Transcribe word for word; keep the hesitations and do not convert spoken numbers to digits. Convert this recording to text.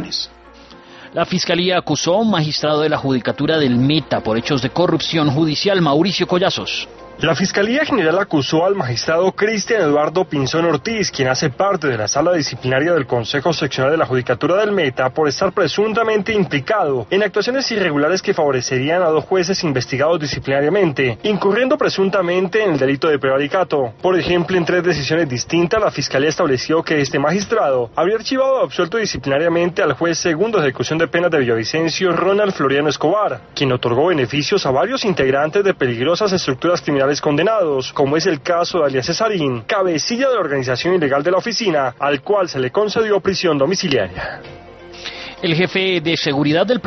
investigaciones. La Fiscalía acusó a un magistrado de la Judicatura del Meta por hechos de corrupción judicial. Mauricio Collazos. La Fiscalía General acusó al magistrado Cristian Eduardo Pinzón Ortiz, quien hace parte de la Sala Disciplinaria del Consejo Seccional de la Judicatura del Meta, por estar presuntamente implicado en actuaciones irregulares que favorecerían a dos jueces investigados disciplinariamente, incurriendo presuntamente en el delito de prevaricato. Por ejemplo, en tres decisiones distintas, la Fiscalía estableció que este magistrado habría archivado o absuelto disciplinariamente al juez segundo de ejecución de penas de Villavicencio, Ronald Floriano Escobar, quien otorgó beneficios a varios integrantes de peligrosas estructuras criminales condenados, como es el caso de alias Cesarín, cabecilla de la organización ilegal de la oficina, al cual se le concedió prisión domiciliaria. El jefe de seguridad del